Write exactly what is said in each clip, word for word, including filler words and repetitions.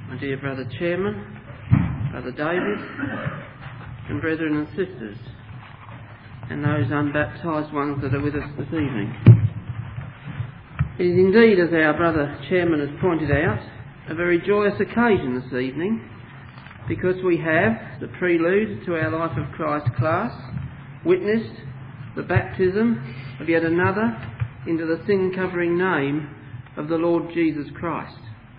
my dear Brother Chairman, Brother David, and brethren and sisters, and those unbaptised ones that are with us this evening. It is indeed, as our Brother Chairman has pointed out, a very joyous occasion this evening, because we have the prelude to our Life of Christ class, witnessed the baptism of yet another into the sin-covering name of the Lord Jesus Christ.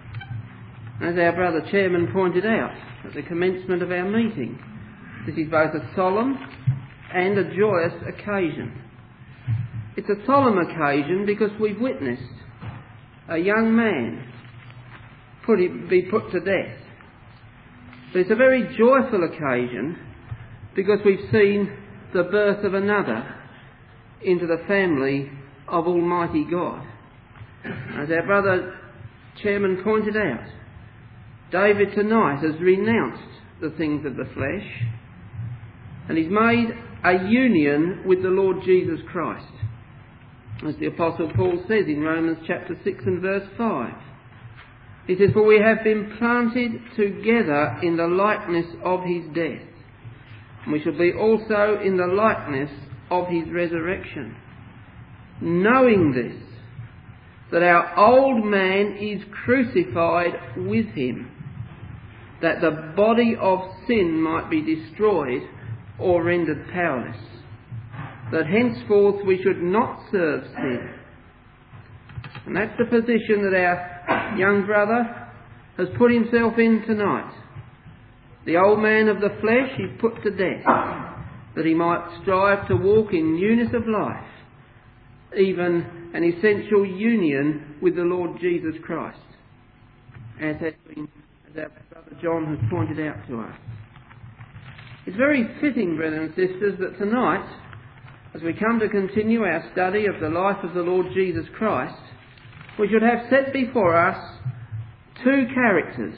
As our Brother Chairman pointed out at the commencement of our meeting, this is both a solemn and a joyous occasion. It's a solemn occasion because we've witnessed a young man put it, be put to death. But it's a very joyful occasion because we've seen the birth of another into the family of Almighty God. As our Brother Chairman pointed out, David tonight has renounced the things of the flesh and he's made a union with the Lord Jesus Christ. As the Apostle Paul says in Romans chapter six and verse five. He says, "For we have been planted together in the likeness of his death, and we shall be also in the likeness of his resurrection. Knowing this, that our old man is crucified with him, that the body of sin might be destroyed or rendered powerless, that henceforth we should not serve sin." And that's the position that our young brother has put himself in tonight. The old man of the flesh is put to death, that he might strive to walk in newness of life, even an essential union with the Lord Jesus Christ, as has been, as our brother John has pointed out to us. It's very fitting, brethren and sisters, that tonight, as we come to continue our study of the life of the Lord Jesus Christ, we should have set before us two characters.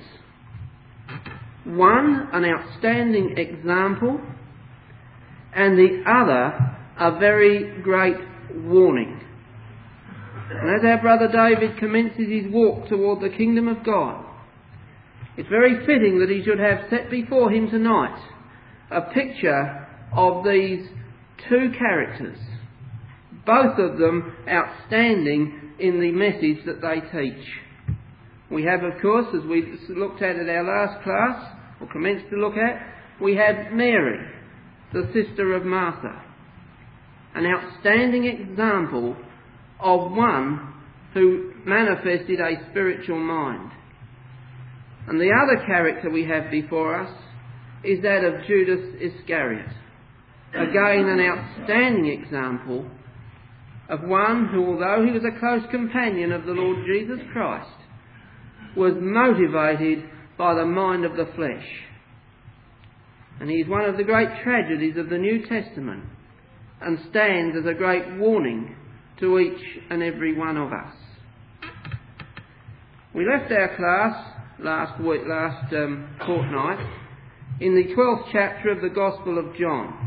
One, an outstanding example, and the other, a very great warning. And as our brother David commences his walk toward the kingdom of God, it's very fitting that he should have set before him tonight a picture of these two characters, both of them outstanding in the message that they teach. We have, of course, as we looked at at our last class, or commenced to look at, we had Mary, the sister of Martha, an outstanding example of one who manifested a spiritual mind. And the other character we have before us is that of Judas Iscariot, again an outstanding example of one who, although he was a close companion of the Lord Jesus Christ, was motivated by the mind of the flesh. And he is one of the great tragedies of the New Testament and stands as a great warning to each and every one of us. We left our class last week, last um, fortnight in the twelfth chapter of the Gospel of John.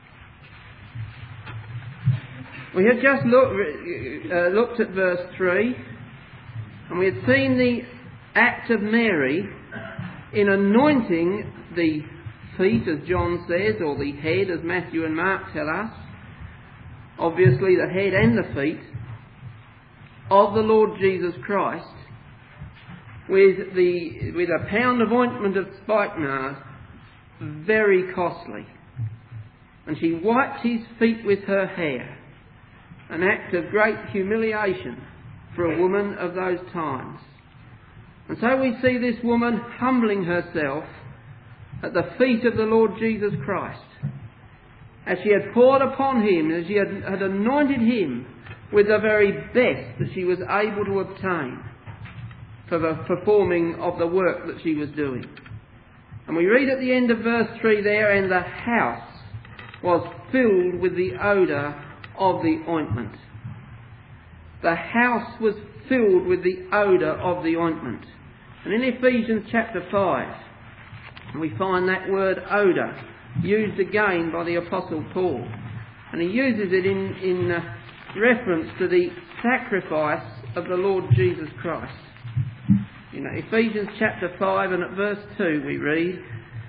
We had just look, uh, looked at verse three, and we had seen the act of Mary in anointing the feet, as John says, or the head, as Matthew and Mark tell us, obviously the head and the feet, of the Lord Jesus Christ, with the with a pound of ointment of spikenard, very costly. And she wiped his feet with her hair, an act of great humiliation for a woman of those times. And so we see this woman humbling herself at the feet of the Lord Jesus Christ, as she had poured upon him, as she had, had anointed him with the very best that she was able to obtain for the performing of the work that she was doing. And we read at the end of verse three there, "And the house was filled with the odour of the ointment." The house was filled with the odour of the ointment. And in Ephesians chapter five, we find that word odour used again by the Apostle Paul. And he uses it in, in uh, reference to the sacrifice of the Lord Jesus Christ. You know, Ephesians chapter five and at verse two we read,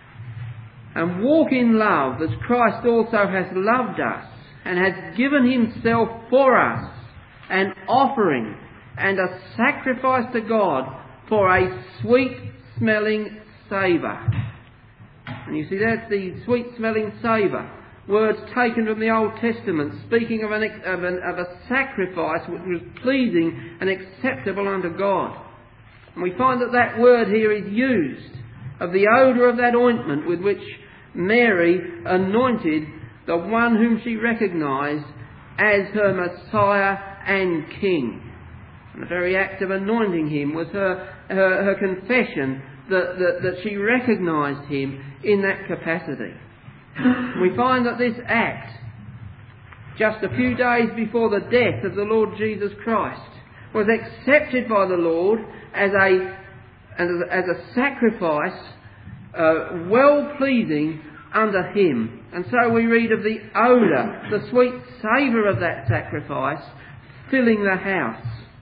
"And walk in love as Christ also has loved us and has given himself for us, an offering and a sacrifice to God for a sweet-smelling savour." And you see, that's the sweet-smelling savour. Words taken from the Old Testament, speaking of, an, of, an, of a sacrifice which was pleasing and acceptable unto God. And we find that that word here is used of the odour of that ointment with which Mary anointed the one whom she recognised as her Messiah and King. And the very act of anointing him was her, her, her confession that, that, that she recognised him in that capacity. We find that this act, just a few days before the death of the Lord Jesus Christ, was accepted by the Lord as a, as a, as a sacrifice uh, well-pleasing unto him. And so we read of the odour, the sweet savour of that sacrifice filling the house.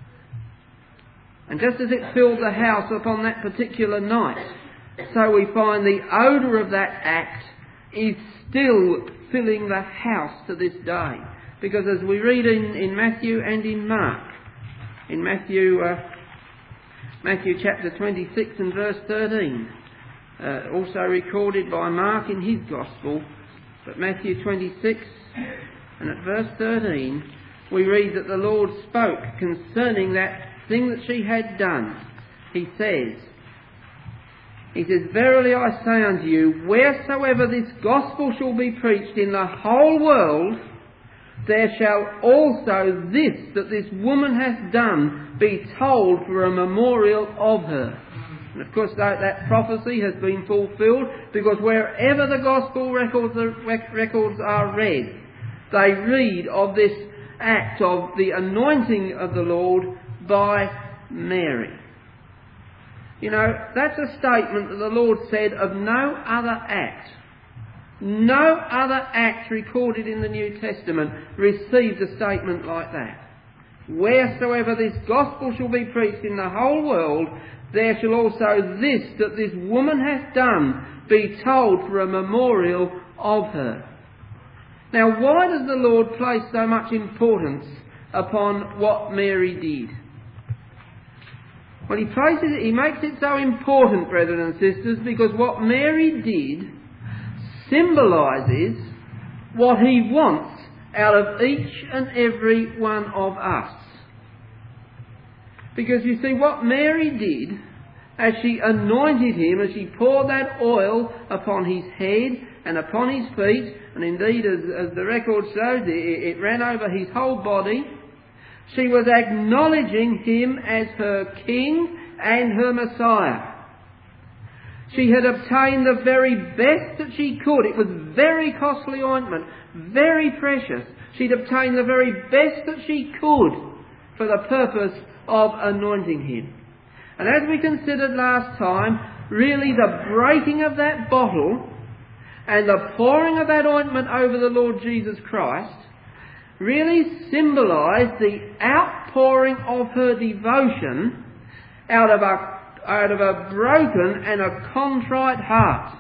And just as it filled the house upon that particular night, so we find the odour of that act is still filling the house to this day. Because as we read in, in Matthew and in Mark, in Matthew uh, Matthew chapter twenty-six and verse thirteen, uh, also recorded by Mark in his Gospel, but Matthew twenty-six and at verse thirteen, we read that the Lord spoke concerning that thing that she had done. He says, He says, "Verily I say unto you, wheresoever this gospel shall be preached in the whole world, there shall also this that this woman hath done be told for a memorial of her." And of course that, that prophecy has been fulfilled, because wherever the gospel records are, records are read, they read of this act of the anointing of the Lord by Mary. You know, that's a statement that the Lord said of no other act. No other act recorded in the New Testament received a statement like that. "Wheresoever this gospel shall be preached in the whole world, there shall also this that this woman hath done be told for a memorial of her." Now, why does the Lord place so much importance upon what Mary did? Well, he places it, he makes it so important, brethren and sisters, because what Mary did symbolises what he wants out of each and every one of us. Because you see, what Mary did, as she anointed him, as she poured that oil upon his head and upon his feet, and indeed, as, as the record shows, it, it ran over his whole body, she was acknowledging him as her King and her Messiah. She had obtained the very best that she could. It was very costly ointment, very precious. She'd obtained the very best that she could for the purpose of anointing him. And as we considered last time, really the breaking of that bottle and the pouring of that ointment over the Lord Jesus Christ really symbolised the outpouring of her devotion out of a out of a broken and a contrite heart.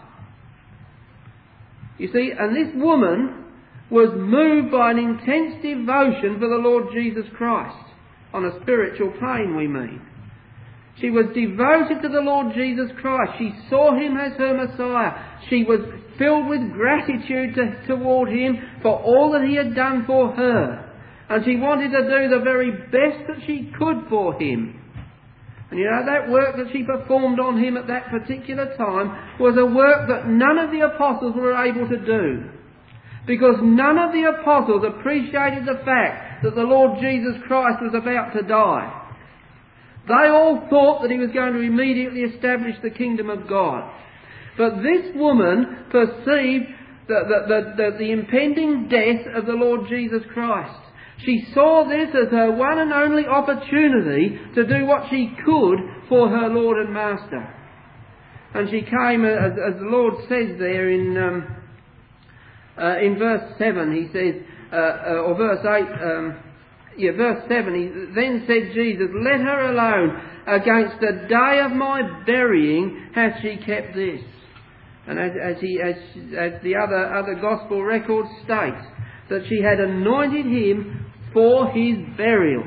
You see, and this woman was moved by an intense devotion for the Lord Jesus Christ, on a spiritual plane we mean. She was devoted to the Lord Jesus Christ. She saw him as her Messiah. She was filled with gratitude to, toward him for all that he had done for her. And she wanted to do the very best that she could for him. And you know, that work that she performed on him at that particular time was a work that none of the apostles were able to do. Because none of the apostles appreciated the fact that the Lord Jesus Christ was about to die. They all thought that he was going to immediately establish the kingdom of God. But this woman perceived the, the, the, the, the impending death of the Lord Jesus Christ. She saw this as her one and only opportunity to do what she could for her Lord and Master. And she came, as, as the Lord says there in um, uh, in verse seven, he says, uh, uh, or verse eight, um, yeah, verse seven, he, "Then said Jesus, Let her alone, against the day of my burying hath she kept this. And as, as, he, as, as the other, other gospel record states, that she had anointed him for his burial.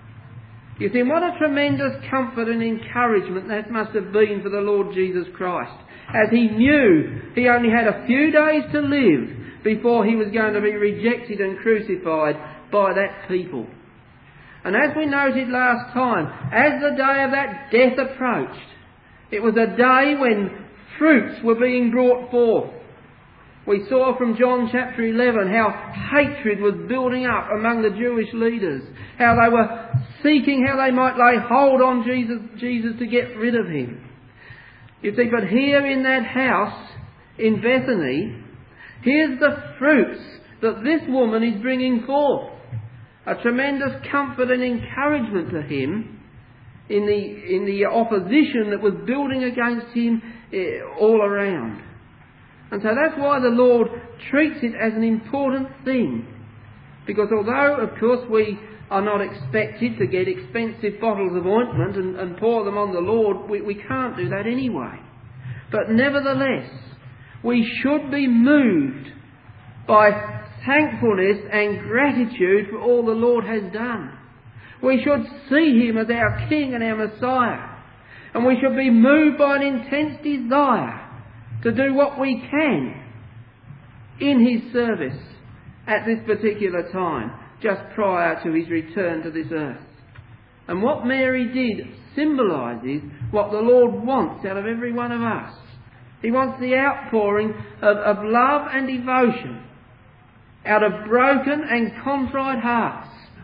You see, what a tremendous comfort and encouragement that must have been for the Lord Jesus Christ, as he knew he only had a few days to live before he was going to be rejected and crucified by that people. And as we noted last time, as the day of that death approached, it was a day when fruits were being brought forth. We saw from John chapter eleven how hatred was building up among the Jewish leaders, how they were seeking how they might lay hold on Jesus, Jesus to get rid of him. You see, but here in that house in Bethany, here's the fruits that this woman is bringing forth. A tremendous comfort and encouragement to him in the, in the opposition that was building against him all around. And so that's why the Lord treats it as an important thing. Because although, of course, we are not expected to get expensive bottles of ointment and, and pour them on the Lord, we, we can't do that anyway. But nevertheless, we should be moved by thankfulness and gratitude for all the Lord has done. We should see him as our King and our Messiah. And we should be moved by an intense desire to do what we can in his service at this particular time, just prior to his return to this earth. And what Mary did symbolises what the Lord wants out of every one of us. He wants the outpouring of, of love and devotion out of broken and contrite hearts,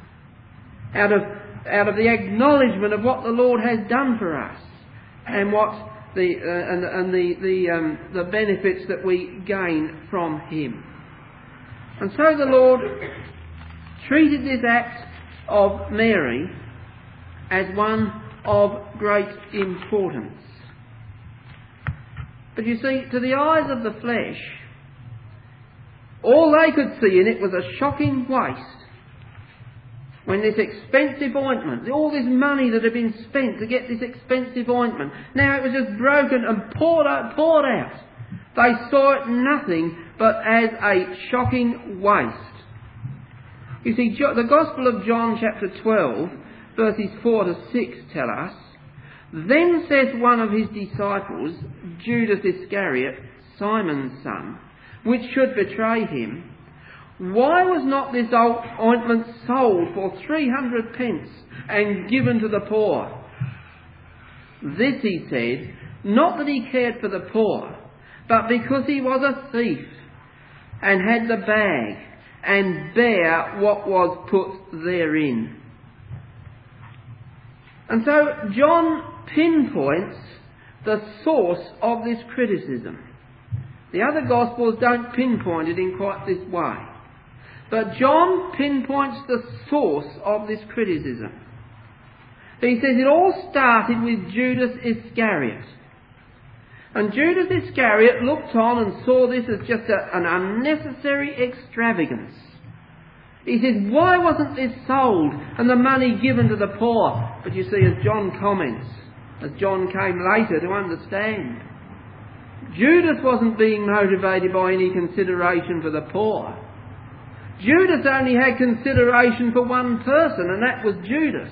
out of, out of the acknowledgement of what the Lord has done for us and what the uh, and, and the the, um, the benefits that we gain from him. And so the Lord treated this act of Mary as one of great importance. But you see, to the eyes of the flesh, all they could see in it was a shocking waste. When this expensive ointment, all this money that had been spent to get this expensive ointment, now it was just broken and poured out, poured out. They saw it nothing but as a shocking waste. You see, the Gospel of John chapter twelve, verses four to six tell us, "Then saith one of his disciples, Judas Iscariot, Simon's son, which should betray him, why was not this ointment sold for three hundred pence and given to the poor?" This he said, not that he cared for the poor, but because he was a thief, and had the bag, and bare what was put therein. And so John pinpoints the source of this criticism. The other Gospels don't pinpoint it in quite this way. But John pinpoints the source of this criticism. He says it all started with Judas Iscariot. And Judas Iscariot looked on and saw this as just a, an unnecessary extravagance. He says, why wasn't this sold and the money given to the poor? But you see, as John comments, as John came later to understand, Judas wasn't being motivated by any consideration for the poor. Judas only had consideration for one person, and that was Judas.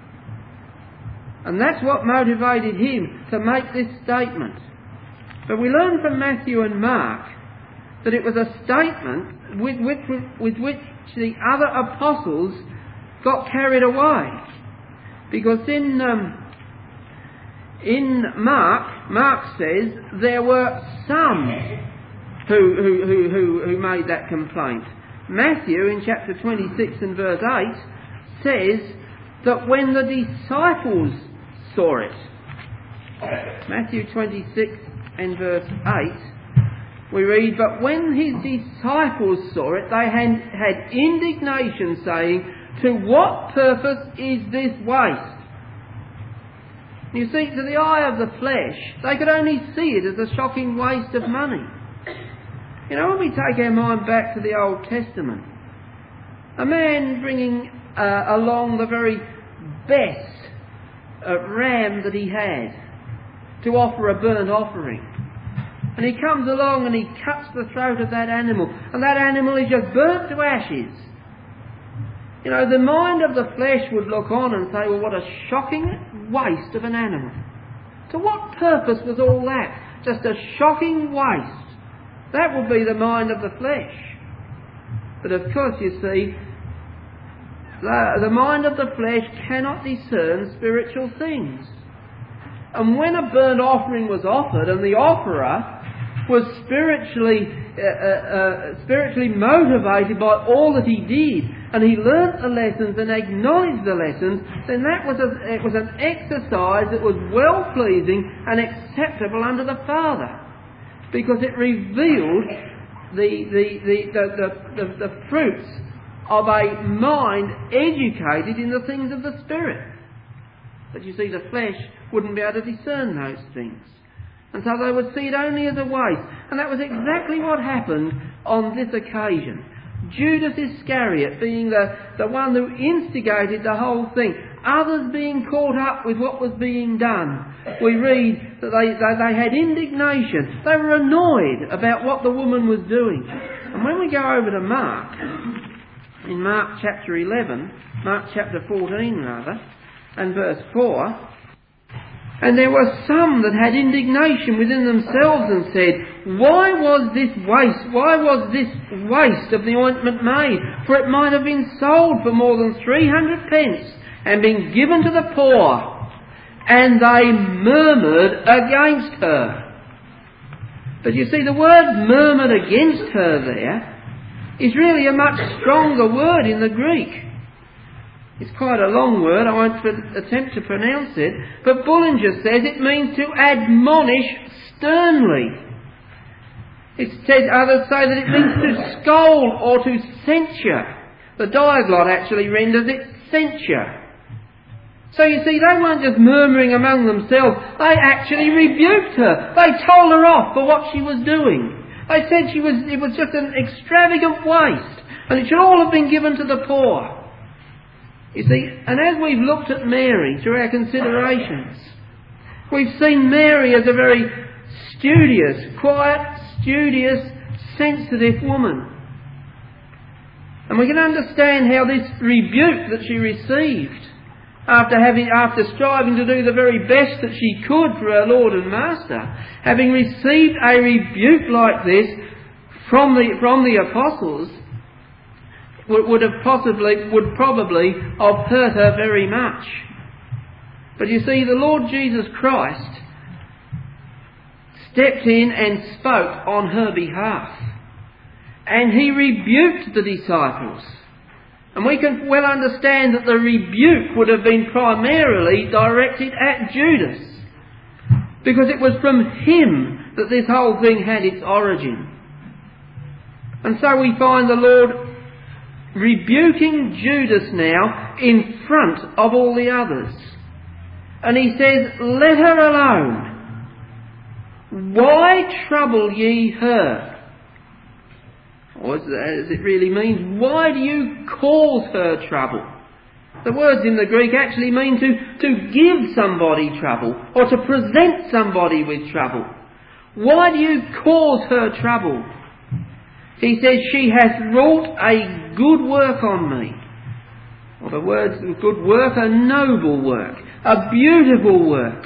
And that's what motivated him to make this statement. But we learn from Matthew and Mark that it was a statement with, with, with which the other apostles got carried away. Because in, um, in Mark, Mark says there were some who, who, who, who, who made that complaint. Matthew, in chapter twenty-six and verse eight, says that when the disciples saw it, Matthew twenty-six and verse eight, we read, "But when his disciples saw it, they had, had indignation, saying, to what purpose is this waste?" You see, to the eye of the flesh, they could only see it as a shocking waste of money. You know, when we take our mind back to the Old Testament, a man bringing uh, along the very best uh, ram that he had to offer a burnt offering. And he comes along and he cuts the throat of that animal, and that animal is just burnt to ashes. You know, the mind of the flesh would look on and say, well, what a shocking waste of an animal. To what purpose was all that? Just a shocking waste. That would be the mind of the flesh. But of course, you see, the, the mind of the flesh cannot discern spiritual things. And when a burnt offering was offered, and the offerer was spiritually uh, uh, spiritually motivated by all that he did, and he learnt the lessons and acknowledged the lessons, then that was a, it was an exercise that was well-pleasing and acceptable unto the Father, because it revealed the the the the, the, the, the fruits of a mind educated in the things of the Spirit. But you see, the flesh wouldn't be able to discern those things. And so they would see it only as a waste. And that was exactly what happened on this occasion. Judas Iscariot being the, the one who instigated the whole thing. Others being caught up with what was being done. We read that they, they, they had indignation. They were annoyed about what the woman was doing. And when we go over to Mark, in Mark chapter eleven, Mark chapter fourteen rather, and verse four, and there were some that had indignation within themselves and said, why was this waste, why was this waste of the ointment made? For it might have been sold for more than three hundred pence and been given to the poor. And they murmured against her. But you see, the word murmured against her there is really a much stronger word in the Greek. It's quite a long word, I won't attempt to pronounce it, but Bullinger says it means to admonish sternly. It says, others say that it means to scold or to censure. The Diaglott actually renders it censure. So you see, they weren't just murmuring among themselves, they actually rebuked her. They told her off for what she was doing. They said she was, it was just an extravagant waste, and it should all have been given to the poor. You see, and as we've looked at Mary through our considerations, we've seen Mary as a very studious, quiet, studious, sensitive woman. And we can understand how this rebuke that she received, after having, after striving to do the very best that she could for her Lord and Master, having received a rebuke like this from the, from the apostles, would have possibly, would probably have hurt her very much. But you see, the Lord Jesus Christ stepped in and spoke on her behalf. And he rebuked the disciples. And we can well understand that the rebuke would have been primarily directed at Judas, because it was from him that this whole thing had its origin. And so we find the Lord rebuking Judas now in front of all the others. And he says, let her alone. Why trouble ye her? Or as it really means, why do you cause her trouble? The words in the Greek actually mean to, to give somebody trouble, or to present somebody with trouble. Why do you cause her trouble? He says, she hath wrought a good work on me. Or the words of good work, a noble work, a beautiful work.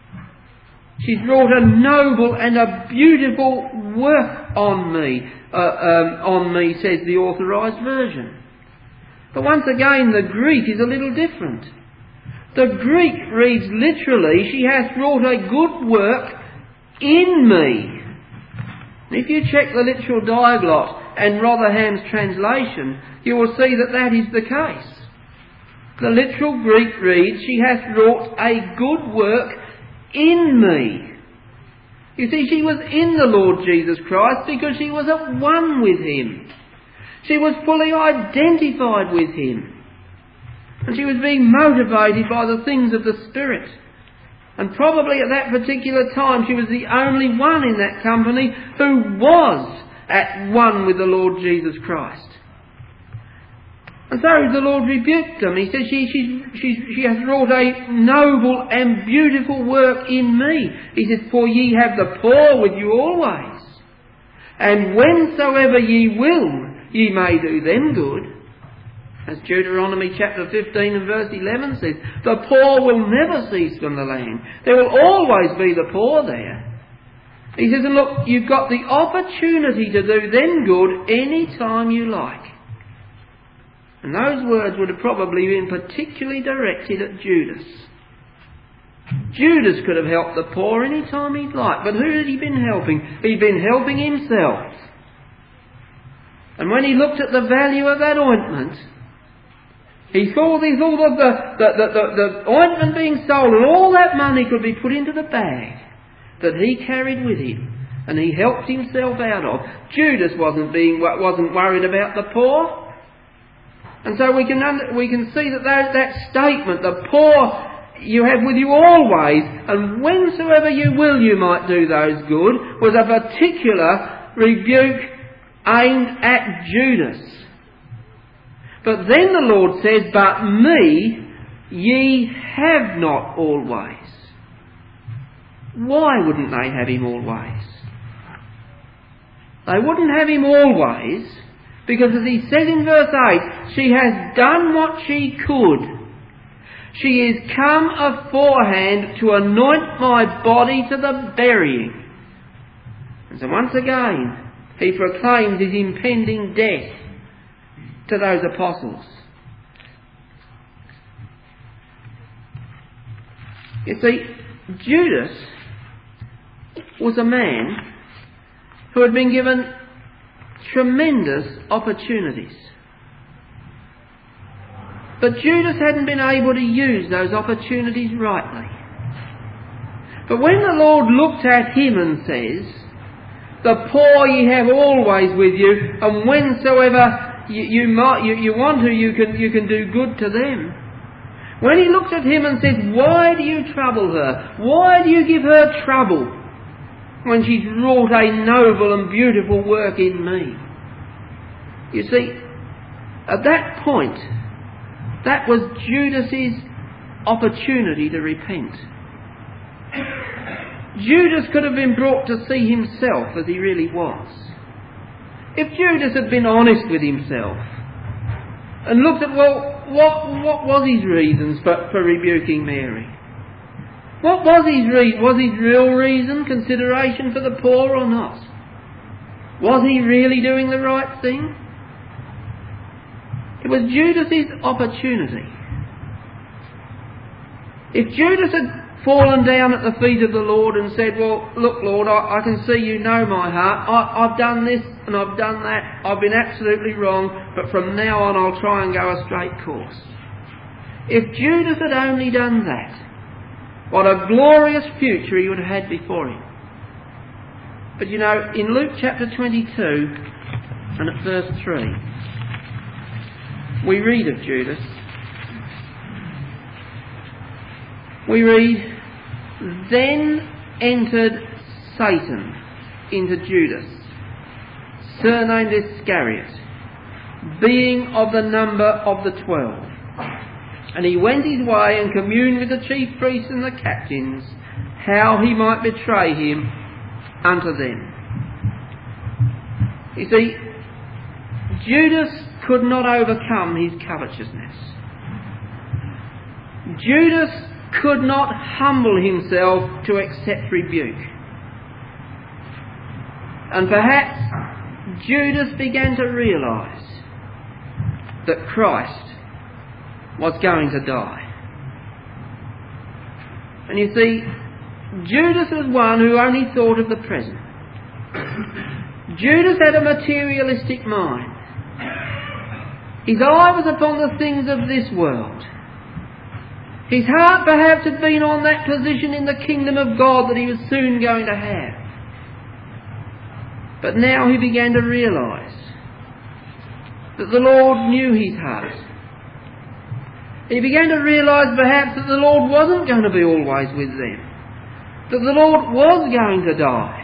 She's wrought a noble and a beautiful work on me, uh, um, on me, says the Authorised Version. But once again, the Greek is a little different. The Greek reads literally, she hath wrought a good work in me. If you check the literal Diaglott and Rotherham's translation, you will see that that is the case. The literal Greek reads, she hath wrought a good work in me. You see, she was in the Lord Jesus Christ because she was at one with him. She was fully identified with him. And she was being motivated by the things of the Spirit. And probably at that particular time she was the only one in that company who was at one with the Lord Jesus Christ. And so the Lord rebuked them. He said, she, she, she, she has wrought a noble and beautiful work in me. He says, for ye have the poor with you always. And whensoever ye will, ye may do them good. As Deuteronomy chapter fifteen and verse eleven says, the poor will never cease from the land. There will always be the poor there. He says, and look, you've got the opportunity to do them good any time you like. And those words would have probably been particularly directed at Judas. Judas could have helped the poor any time he'd like, but who had he been helping? He'd been helping himself. And when he looked at the value of that ointment, he thought, he thought of the, the, the, the, the ointment being sold, and all that money could be put into the bag that he carried with him, and he helped himself out of. Judas wasn't being wasn't worried about the poor. And so we can under, we can see that, that that statement, the poor you have with you always, and whensoever you will you might do those good, was a particular rebuke aimed at Judas. But then the Lord says, but me ye have not always. Why wouldn't they have him always? They wouldn't have him always because, as he says in verse eight, she has done what she could. She is come aforehand to anoint my body to the burying. And so once again, he proclaims his impending death to those apostles. You see, Judas was a man who had been given tremendous opportunities. But Judas hadn't been able to use those opportunities rightly. But when the Lord looked at him and says, the poor ye have always with you, and whensoever you, you, might, you, you want to, you can, you can do good to them. When he looked at him and said, why do you trouble her? Why do you give her trouble when she's wrought a noble and beautiful work in me? You see, at that point, that was Judas's opportunity to repent. Judas could have been brought to see himself as he really was. If Judas had been honest with himself and looked at, well, what, what was his reasons for, for rebuking Mary? What was his reason? Was his real reason consideration for the poor or not? Was he really doing the right thing? It was Judas's opportunity. If Judas had fallen down at the feet of the Lord and said, well, look, Lord, I, I can see you know my heart. I, I've done this and I've done that. I've been absolutely wrong, but from now on I'll try and go a straight course. If Judas had only done that, what a glorious future he would have had before him. But you know, in Luke chapter twenty-two and at verse three, we read of Judas. We read, then entered Satan into Judas, surnamed Iscariot, being of the number of the twelve. And he went his way and communed with the chief priests and the captains, how he might betray him unto them. You see, Judas could not overcome his covetousness. Judas could not humble himself to accept rebuke. And perhaps Judas began to realise that Christ was going to die. And you see, Judas was one who only thought of the present. Judas had a materialistic mind. His eye was upon the things of this world. His heart perhaps had been on that position in the kingdom of God that he was soon going to have. But now he began to realise that the Lord knew his heart. He began to realise perhaps that the Lord wasn't going to be always with them. That the Lord was going to die.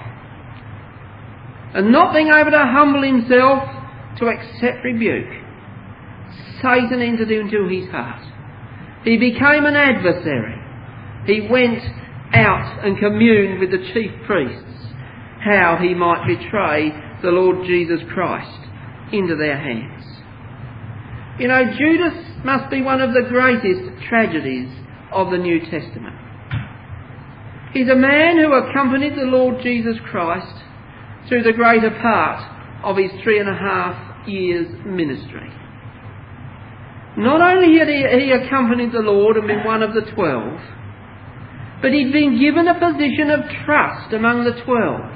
And not being able to humble himself to accept rebuke, Satan entered into his heart. He became an adversary. He went out and communed with the chief priests how he might betray the Lord Jesus Christ into their hands. You know, Judas must be one of the greatest tragedies of the New Testament. He's a man who accompanied the Lord Jesus Christ through the greater part of his three and a half years ministry. Not only had he, he accompanied the Lord and been one of the twelve, but he'd been given a position of trust among the twelve.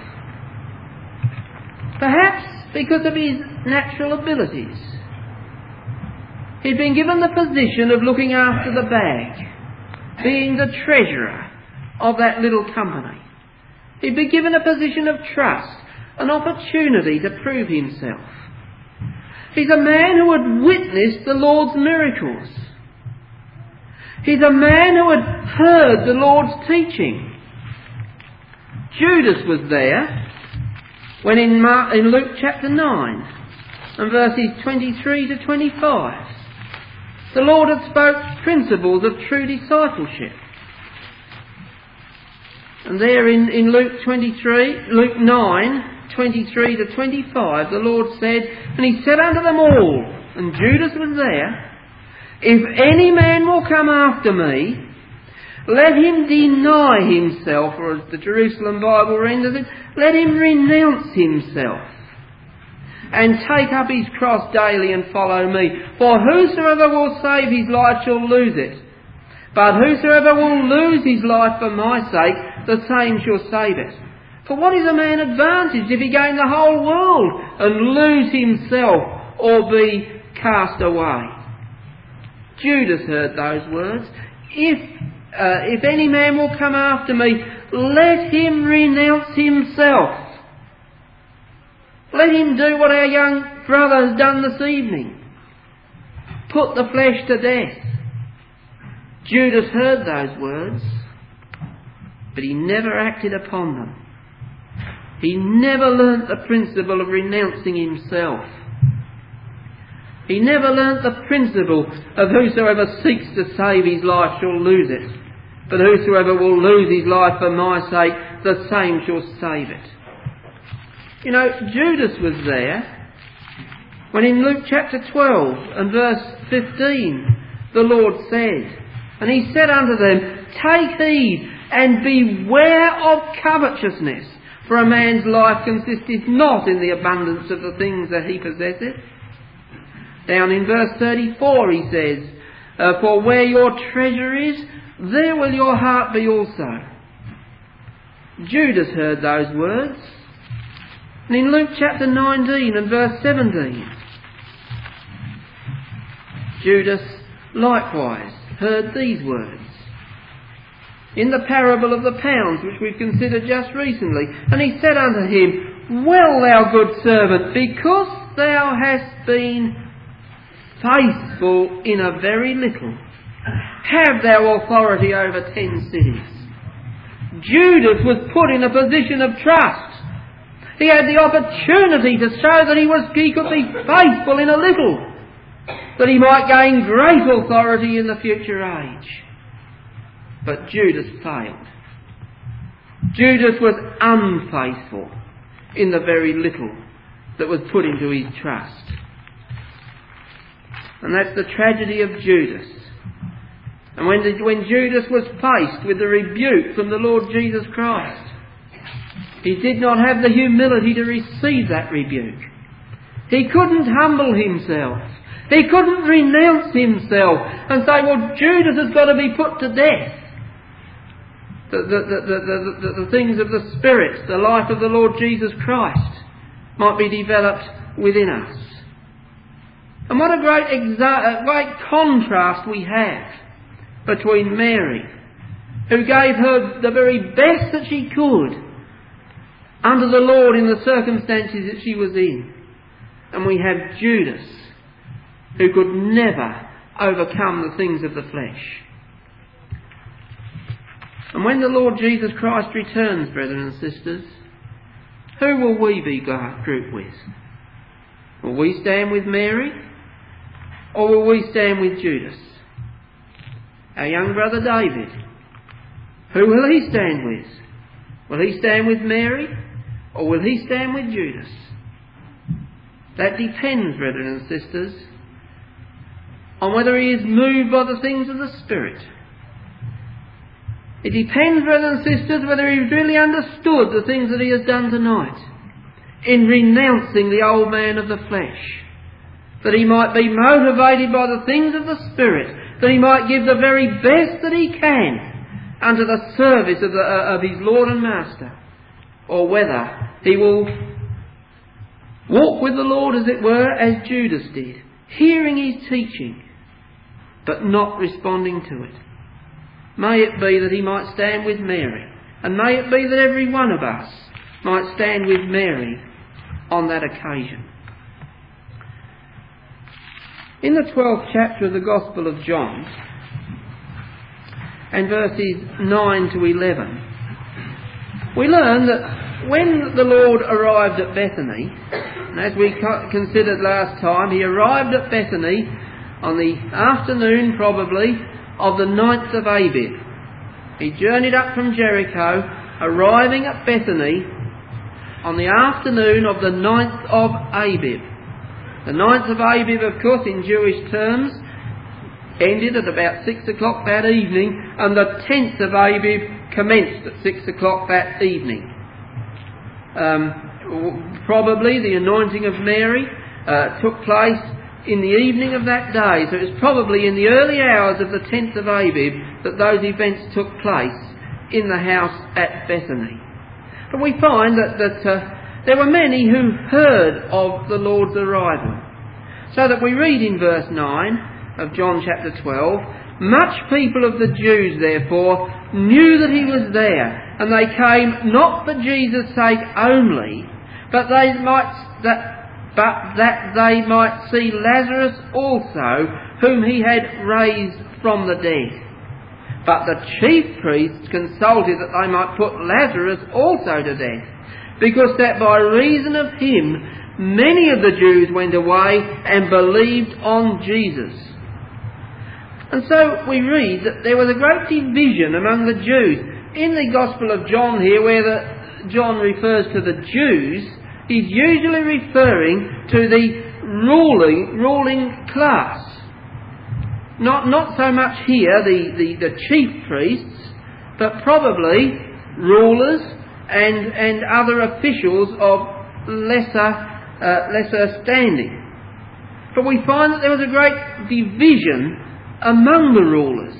Perhaps because of his natural abilities. He'd been given the position of looking after the bag, being the treasurer of that little company. He'd been given a position of trust, an opportunity to prove himself. He's a man who had witnessed the Lord's miracles. He's a man who had heard the Lord's teaching. Judas was there when in, Mark, in Luke chapter nine and verses twenty-three to twenty-five, the Lord had spoke principles of true discipleship. And there in, in Luke twenty-three, Luke nine, twenty-three to twenty-five, the Lord said, and he said unto them all, and Judas was there, if any man will come after me, let him deny himself, or as the Jerusalem Bible renders it, let him renounce himself, and take up his cross daily and follow me. For whosoever will save his life shall lose it. But whosoever will lose his life for my sake, the same shall save it. For what is a man advantaged if he gain the whole world and lose himself or be cast away? Judas heard those words. If, uh, if any man will come after me, let him renounce himself. Let him do what our young brother has done this evening. Put the flesh to death. Judas heard those words, but he never acted upon them. He never learnt the principle of renouncing himself. He never learnt the principle of whosoever seeks to save his life shall lose it, but whosoever will lose his life for my sake, the same shall save it. You know, Judas was there when in Luke chapter twelve and verse fifteen the Lord said, and he said unto them, take heed and beware of covetousness, for a man's life consisteth not in the abundance of the things that he possesseth. Down in verse thirty-four he says, uh, for where your treasure is, there will your heart be also. Judas heard those words. And in Luke chapter nineteen and verse seventeen, Judas likewise heard these words. In the parable of the pounds, which we've considered just recently, and he said unto him, well, thou good servant, because thou hast been faithful in a very little, have thou authority over ten cities. Judas was put in a position of trust. He had the opportunity to show that he was he could be faithful in a little, that he might gain great authority in the future age. But Judas failed. Judas was unfaithful in the very little that was put into his trust. And that's the tragedy of Judas. And when, the, when Judas was faced with the rebuke from the Lord Jesus Christ, he did not have the humility to receive that rebuke. He couldn't humble himself. He couldn't renounce himself and say, well, Judas has got to be put to death. The, the, the, the, the, the things of the Spirit, the life of the Lord Jesus Christ might be developed within us. And what a great, exa- a great contrast we have between Mary, who gave her the very best that she could under the Lord in the circumstances that she was in. And we have Judas, who could never overcome the things of the flesh. And when the Lord Jesus Christ returns, brethren and sisters, who will we be grouped with? Will we stand with Mary? or will we stand with Judas? Our young brother David. Who will he stand with? Will he stand with Mary, or will he stand with Judas? That depends, brethren and sisters, on whether he is moved by the things of the Spirit. It depends, brethren and sisters, whether he's really understood the things that he has done tonight in renouncing the old man of the flesh, that he might be motivated by the things of the Spirit, that he might give the very best that he can unto the service of, the, uh, of his Lord and Master, or whether he will walk with the Lord, as it were, as Judas did, hearing his teaching, but not responding to it. May it be that he might stand with Mary, and may it be that every one of us might stand with Mary on that occasion. In the twelfth chapter of the Gospel of John, and verses nine to eleven, we learn that when the Lord arrived at Bethany, and as we considered last time, he arrived at Bethany on the afternoon, probably, of the ninth of Abib. He journeyed up from Jericho, arriving at Bethany on the afternoon of the ninth of Abib. The ninth of Abib, of course, in Jewish terms, ended at about six o'clock that evening, and the tenth of Abib commenced at six o'clock that evening. Um, probably the anointing of Mary uh, took place in the evening of that day, so it was probably in the early hours of the tenth of Abib that those events took place in the house at Bethany. But we find that, that uh, there were many who heard of the Lord's arrival, so that we read in verse nine of John chapter twelve, much people of the Jews therefore knew that he was there, and they came not for Jesus' sake only, but they might that but that they might see Lazarus also, whom he had raised from the dead. But the chief priests consulted that they might put Lazarus also to death, because that by reason of him many of the Jews went away and believed on Jesus. And so we read that there was a great division among the Jews. In the Gospel of John here, where the, John refers to the Jews, he's usually referring to the ruling ruling class. Not not so much here the, the, the chief priests, but probably rulers and and other officials of lesser uh, lesser standing. But we find that there was a great division among the rulers.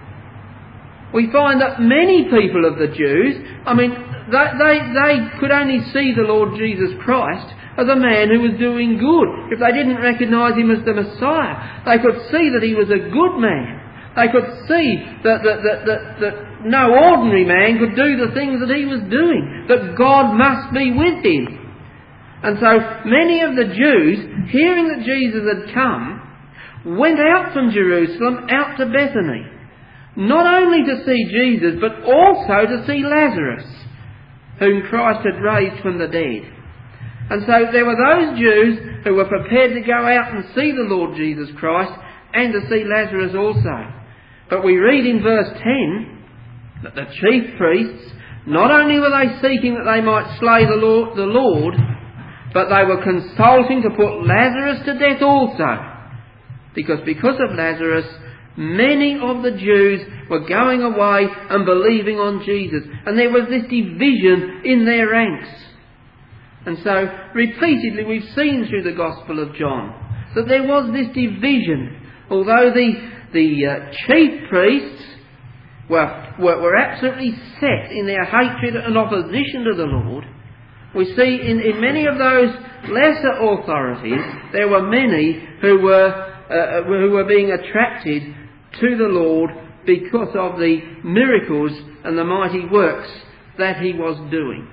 We find that many people of the Jews, I mean, they, they, they could only see the Lord Jesus Christ as a man who was doing good. If they didn't recognise him as the Messiah, they could see that he was a good man. They could see that, that, that, that, that no ordinary man could do the things that he was doing, that God must be with him. And so many of the Jews, hearing that Jesus had come, went out from Jerusalem out to Bethany, not only to see Jesus, but also to see Lazarus, whom Christ had raised from the dead. And so there were those Jews who were prepared to go out and see the Lord Jesus Christ and to see Lazarus also. But we read in verse ten that the chief priests, not only were they seeking that they might slay the Lord, the Lord, but they were consulting to put Lazarus to death also. Because because of Lazarus, many of the Jews were going away and believing on Jesus. And there was this division in their ranks. And so, repeatedly we've seen through the Gospel of John that there was this division. Although the, the uh, chief priests were, were, were absolutely set in their hatred and opposition to the Lord, we see in, in many of those lesser authorities, there were many who were Uh, who were being attracted to the Lord because of the miracles and the mighty works that he was doing.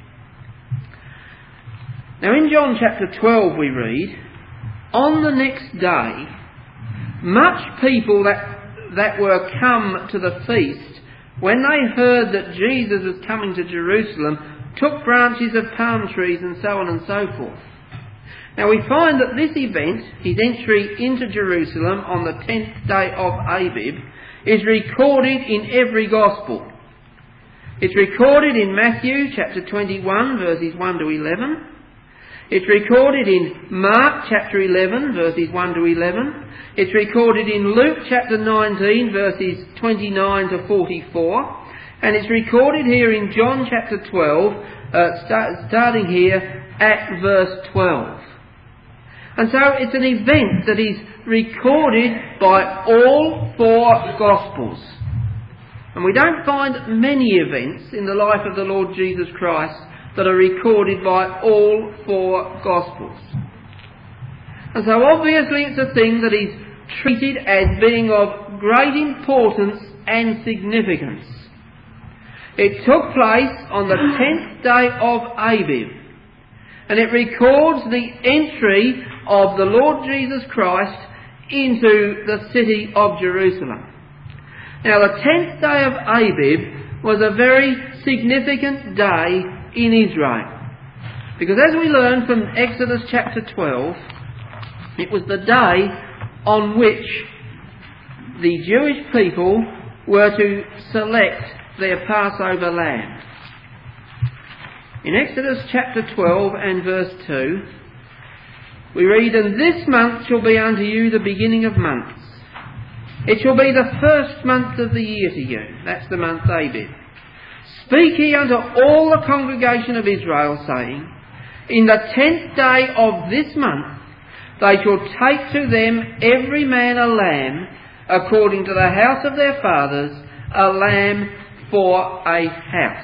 Now in John chapter twelve we read, on the next day, much people that, that were come to the feast, when they heard that Jesus was coming to Jerusalem, took branches of palm trees and so on and so forth. Now we find that this event, his entry into Jerusalem on the tenth day of Abib, is recorded in every Gospel. It's recorded in Matthew chapter twenty-one verses one to eleven. It's recorded in Mark chapter eleven verses one to eleven. It's recorded in Luke chapter nineteen verses twenty-nine to forty-four. And it's recorded here in John chapter twelve, uh, start, starting here at verse twelve. And so it's an event that is recorded by all four Gospels. And we don't find many events in the life of the Lord Jesus Christ that are recorded by all four Gospels. And so obviously it's a thing that is treated as being of great importance and significance. It took place on the tenth day of Abib, and it records the entry of the Lord Jesus Christ into the city of Jerusalem. Now the tenth day of Abib was a very significant day in Israel, because as we learn from Exodus chapter twelve, it was the day on which the Jewish people were to select their Passover lamb. In Exodus chapter twelve and verse two, we read, "And this month shall be unto you the beginning of months. It shall be the first month of the year to you." That's the month Abib. "Speak ye unto all the congregation of Israel, saying, In the tenth day of this month they shall take to them every man a lamb, according to the house of their fathers, a lamb for a house."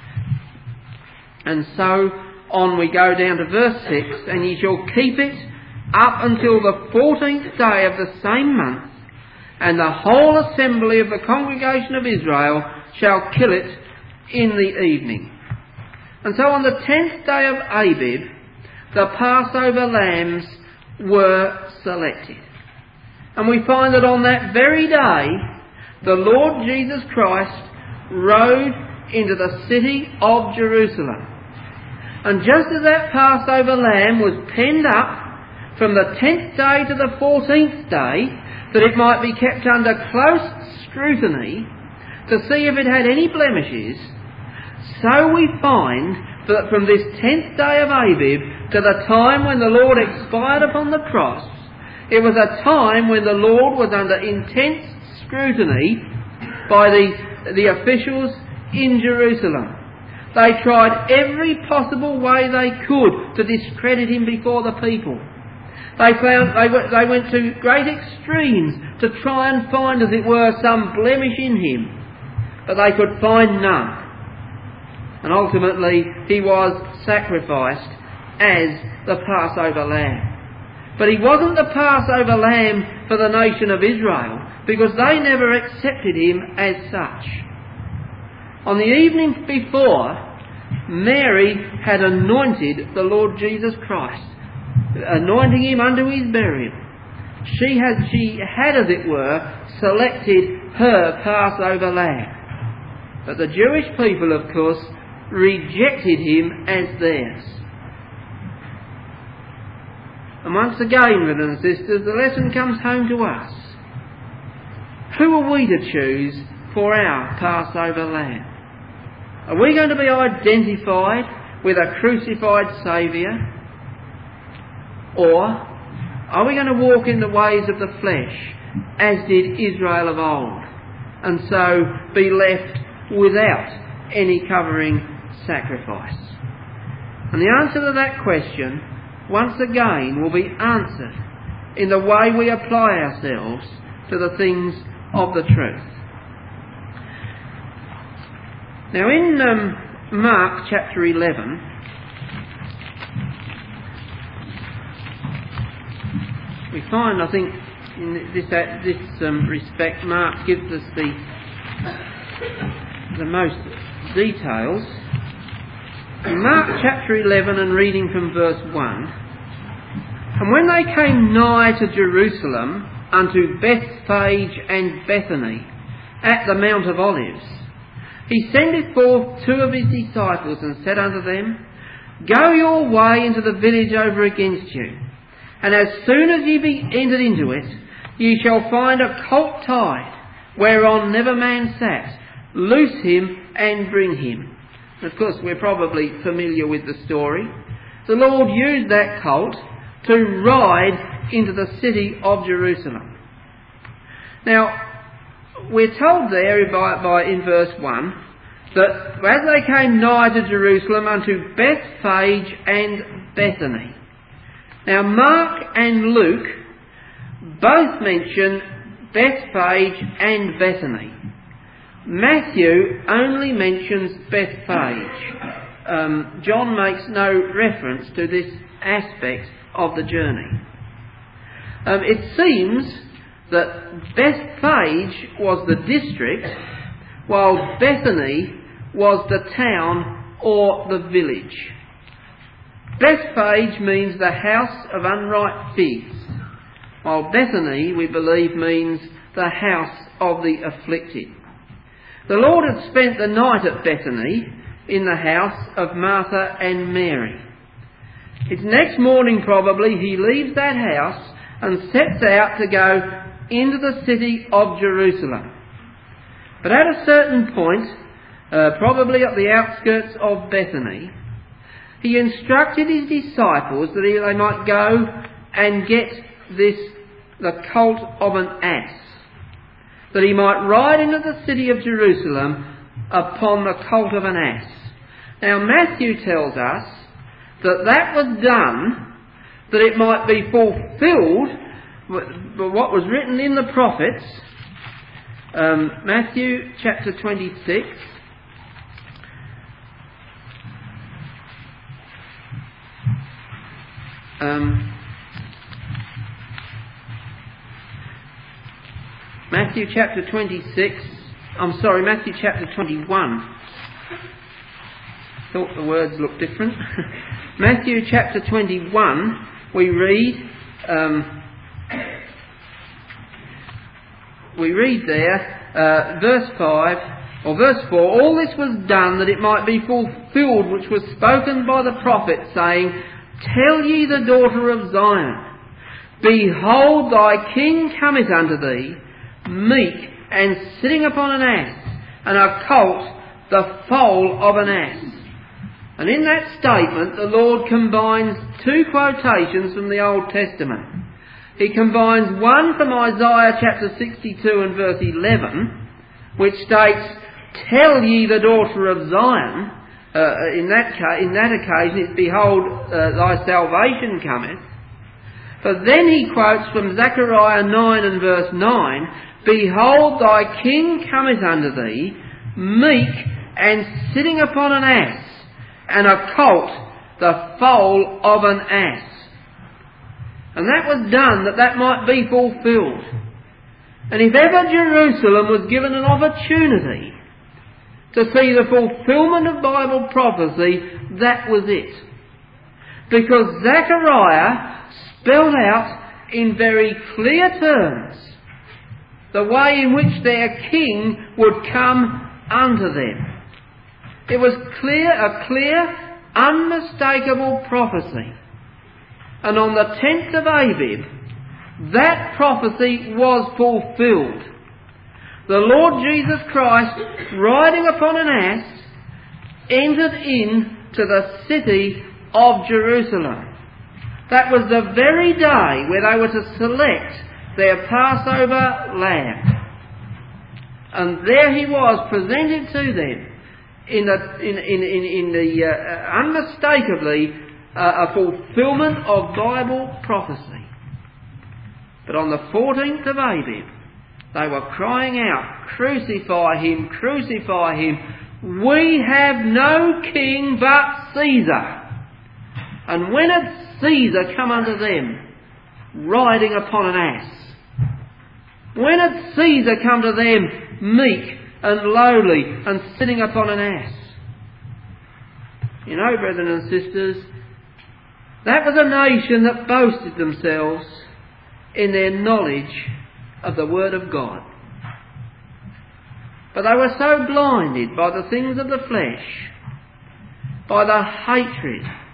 And so on we go down to verse six, "And ye shall keep it up until the fourteenth day of the same month, and the whole assembly of the congregation of Israel shall kill it in the evening." And so on the tenth day of Abib, the Passover lambs were selected. And we find that on that very day, the Lord Jesus Christ rode into the city of Jerusalem. And just as that Passover lamb was penned up from the tenth day to the fourteenth day, that it might be kept under close scrutiny to see if it had any blemishes, so we find that from this tenth day of Abib to the time when the Lord expired upon the cross, it was a time when the Lord was under intense scrutiny by the, the officials in Jerusalem. They tried every possible way they could to discredit him before the people. They found they went, they went to great extremes to try and find, as it were, some blemish in him, but they could find none. And ultimately he was sacrificed as the Passover lamb. But he wasn't the Passover lamb for the nation of Israel, because they never accepted him as such. On the evening before, Mary had anointed the Lord Jesus Christ, anointing him unto his burial. She had, she had, as it were, selected her Passover lamb. But the Jewish people, of course, rejected him as theirs. And once again, brothers and sisters, the lesson comes home to us. Who are we to choose for our Passover lamb? Are we going to be identified with a crucified Saviour? Or are we going to walk in the ways of the flesh, as did Israel of old, and so be left without any covering sacrifice? And the answer to that question, once again, will be answered in the way we apply ourselves to the things of the truth. Now in um, Mark chapter eleven, we find, I think, in this, uh, this um, respect, Mark gives us the, the most details. In Mark chapter eleven, and reading from verse one, "And when they came nigh to Jerusalem, unto Bethphage and Bethany, at the Mount of Olives, he sendeth forth two of his disciples, and said unto them, Go your way into the village over against you, and as soon as ye be entered into it, ye shall find a colt tied, whereon never man sat. Loose him and bring him. Of course, we're probably familiar with the story. The Lord used that colt to ride into the city of Jerusalem. Now, we're told there by, by in verse one that as they came nigh to Jerusalem unto Bethphage and Bethany. Now, Mark and Luke both mention Bethphage and Bethany. Matthew only mentions Bethphage. Um, John makes no reference to this aspect of the journey. Um, it seems that Bethphage was the district, while Bethany was the town or the village. Bethphage means the house of unripe figs, while Bethany, we believe, means the house of the afflicted. The Lord had spent the night at Bethany in the house of Martha and Mary. It's next morning probably he leaves that house and sets out to go into the city of Jerusalem. But at a certain point, uh, probably at the outskirts of Bethany, he instructed his disciples that he, they might go and get this, the colt of an ass, that he might ride into the city of Jerusalem upon the colt of an ass. Now Matthew tells us that that was done that it might be fulfilled what was written in the prophets. Um, Matthew chapter twenty-six. Um, Matthew chapter twenty-six. I'm sorry, Matthew chapter twenty-one. Thought the words looked different. Matthew chapter twenty-one, we read, um, we read there, uh, verse five, or verse four, all this was done that it might be fulfilled which was spoken by the prophet, saying, Tell ye the daughter of Zion, Behold thy king cometh unto thee, meek, and sitting upon an ass, and a colt, the foal of an ass. And in that statement, the Lord combines two quotations from the Old Testament. He combines one from Isaiah chapter sixty-two and verse eleven, which states, Tell ye the daughter of Zion. Uh, in that ca- in that occasion, it's, Behold, uh, thy salvation cometh. But then he quotes from Zechariah nine and verse nine, Behold, thy king cometh unto thee, meek, and sitting upon an ass, and a colt, the foal of an ass. And that was done that that might be fulfilled. And if ever Jerusalem was given an opportunity to see the fulfilment of Bible prophecy, that was it. Because Zechariah spelled out in very clear terms the way in which their king would come unto them. It was clear, a clear, unmistakable prophecy. And on the tenth of Abib, that prophecy was fulfilled. The Lord Jesus Christ, riding upon an ass, entered into the city of Jerusalem. That was the very day where they were to select their Passover lamb. And there he was, presented to them in the, in, in, in, in the uh, unmistakably uh, a fulfilment of Bible prophecy. But on the fourteenth of Abib, they were crying out, Crucify him, crucify him. We have no king but Caesar. And when had Caesar come unto them, riding upon an ass? When had Caesar come to them, meek and lowly and sitting upon an ass? You know, brethren and sisters, that was a nation that boasted themselves in their knowledge of the Word of God. But they were so blinded by the things of the flesh, by the hatred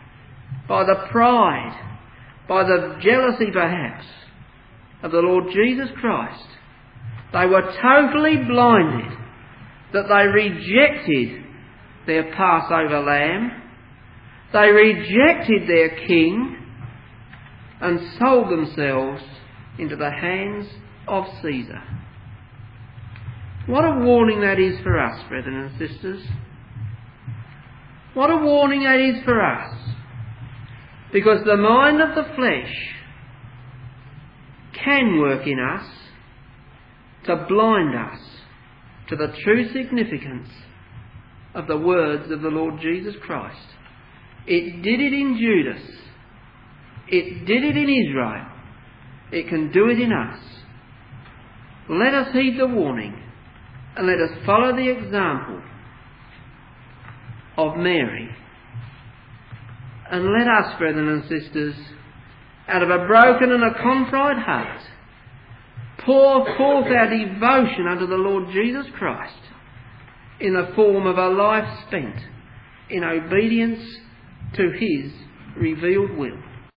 by the pride, by the jealousy perhaps, of the Lord Jesus Christ. They were totally blinded that they rejected their Passover lamb, they rejected their king and sold themselves into the hands of Caesar. What a warning that is for us, brethren and sisters. What a warning that is for us. Because the mind of the flesh can work in us to blind us to the true significance of the words of the Lord Jesus Christ. It did it in Judas. It did it in Israel. It can do it in us. Let us heed the warning and let us follow the example of Mary. And let us, brethren and sisters, out of a broken and a contrite heart, pour forth our devotion unto the Lord Jesus Christ in the form of a life spent in obedience to His revealed will.